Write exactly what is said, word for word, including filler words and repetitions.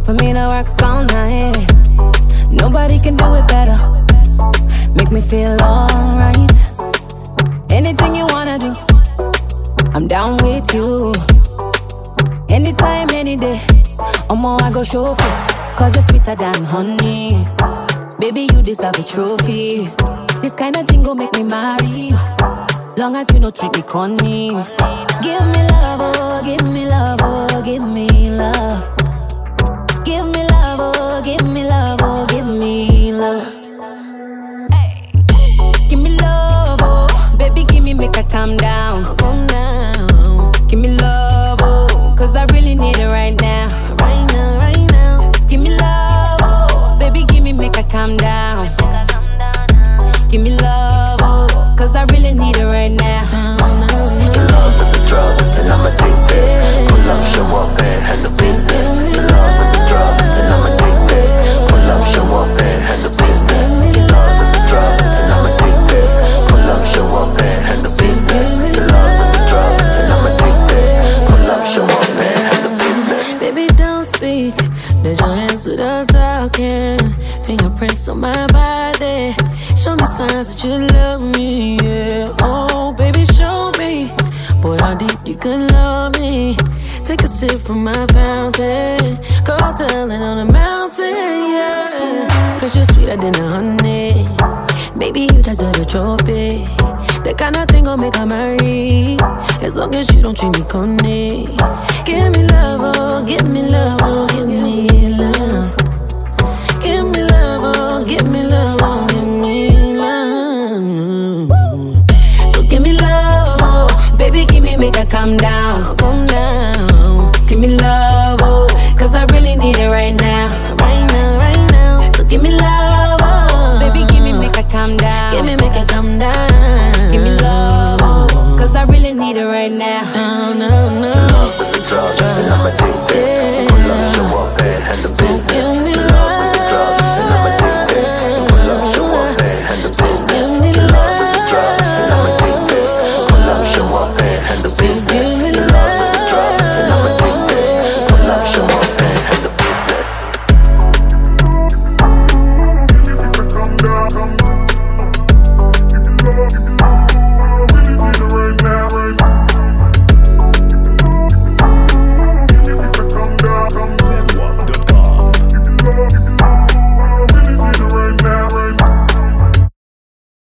Put me to work all night. Nobody can do it better. Make me feel alright. Anything you wanna do, I'm down with you. Anytime, any day. Omo, I go show face, cause you're sweeter than honey. Baby, you deserve a trophy. This kind of thing go make me marry you. Long as you no treat me corny. Give me love, oh, give me love, oh, give me love. Give me love, oh, give me love, oh, give me love. Hey. Give me love, oh, baby, give me, make I calm down. Calm down. Give me love, oh, cause I really need it right now. Right now, right now. Give me love, oh, baby, give me, make I calm down. Give me love, oh, cause I really need it right now. Your love is a drug, and I'm addicted. Pull up, show up, and handle business. Your love is a drug, and I'm addicted. Pull up, show up, and handle business. Your love is a drug, and I'm addicted. Pull up, show up, and handle business. Your love is a drug, and I'm addicted. Pull up, show up, and handle business. Baby, don't speak. Let your hands without talking. Fingerprints on my body. Show me signs that you love me, yeah. Oh, baby, show me. Boy, how deep you could love me. Take a sip from my fountain. Go tell it on the mountain, yeah. Cause you're sweeter than a honey. Baby, you deserve a trophy. That kind of thing gon' make her marry. As long as you don't treat me corny. Give me